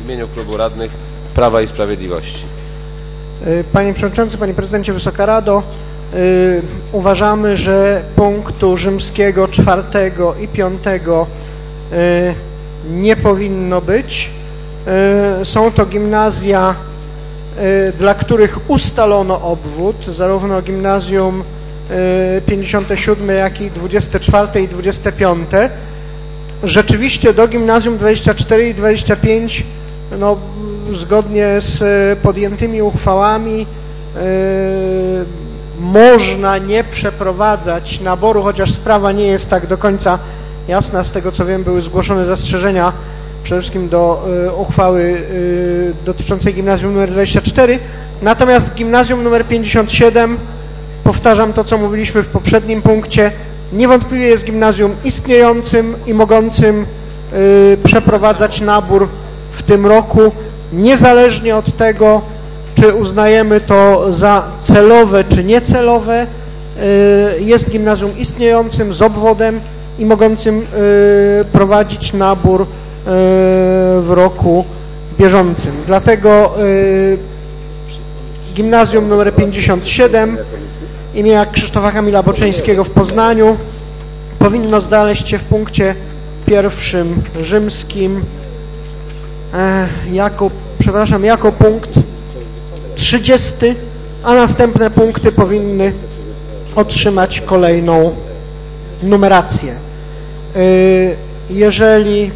w imieniu Klubu Radnych Prawa i Sprawiedliwości. Panie Przewodniczący, Panie Prezydencie, Wysoka Rado, uważamy, że punktu rzymskiego 4 i 5 nie powinno być. Są to gimnazja, dla których ustalono obwód, zarówno gimnazjum 57, jak i 24 i 25. Rzeczywiście do gimnazjum 24 i 25, no, zgodnie z podjętymi uchwałami można nie przeprowadzać naboru, chociaż sprawa nie jest tak do końca jasna. Z tego co wiem, były zgłoszone zastrzeżenia przede wszystkim do uchwały dotyczącej gimnazjum nr 24. Natomiast gimnazjum nr 57, powtarzam to, co mówiliśmy w poprzednim punkcie, niewątpliwie jest gimnazjum istniejącym i mogącym przeprowadzać nabór w tym roku, niezależnie od tego, czy uznajemy to za celowe, czy niecelowe. Jest gimnazjum istniejącym, z obwodem i mogącym prowadzić nabór w roku bieżącym. Dlatego gimnazjum nr 57 imienia Krzysztofa Kamila Boczyńskiego w Poznaniu powinno znaleźć się w punkcie 1 rzymskim jako punkt 30, a następne punkty powinny otrzymać kolejną numerację. Jeżeli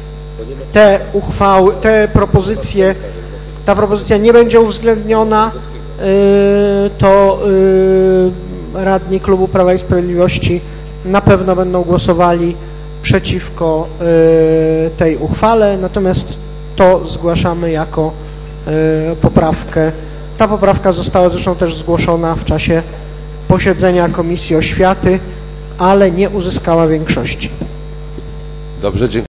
ta propozycja nie będzie uwzględniona, to radni Klubu Prawa i Sprawiedliwości na pewno będą głosowali przeciwko tej uchwale, natomiast to zgłaszamy jako poprawkę. Ta poprawka została zresztą też zgłoszona w czasie posiedzenia Komisji Oświaty, ale nie uzyskała większości. Dobrze, dziękuję.